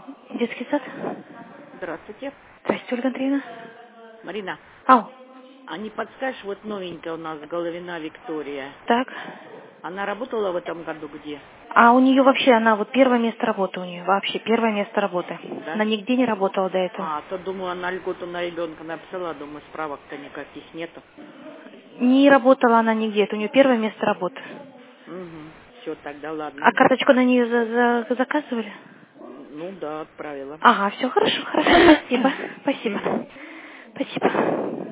Детский сад? Здравствуйте. Здрасте, Ольга Андреевна. Марина, Ау, а не подскажешь, вот новенькая у нас Головина Виктория. так. Она работала в этом году где? А у нее вообще, она вот первое место работы у нее, вообще первое место работы. Да? Она нигде не работала до этого. А, то думаю, она льготу на ребенка написала, думаю, справок-то никаких нету. Не работала она нигде, это у нее первое место работы. Угу. Все, тогда ладно. А карточку на нее заказывали? Ну да, отправила. Ага, все хорошо, хорошо, спасибо, спасибо, Угу. спасибо.